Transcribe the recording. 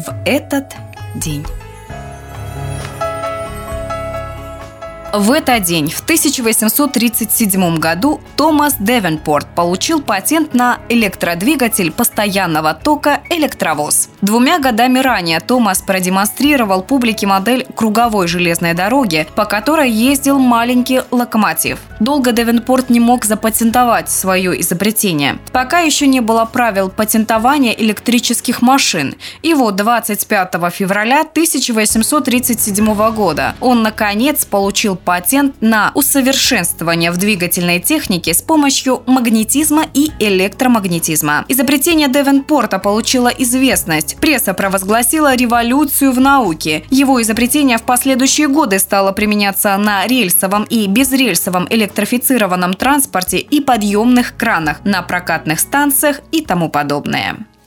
в этот день. В этот день, в 1837 году, Томас Девенпорт получил патент на электродвигатель постоянного тока «Электровоз». 2 годами ранее Томас продемонстрировал публике модель круговой железной дороги, по которой ездил маленький локомотив. Долго Девенпорт не мог запатентовать свое изобретение. Пока еще не было правил патентования электрических машин. И вот 25 февраля 1837 года он, наконец, получил патент на усовершенствование в двигательной технике с помощью магнетизма и электромагнетизма. Изобретение Девенпорта получило известность. Пресса провозгласила революцию в науке. Его изобретение в последующие годы стало применяться на рельсовом и безрельсовом электрифицированном транспорте и подъемных кранах, на прокатных станциях и тому подобное.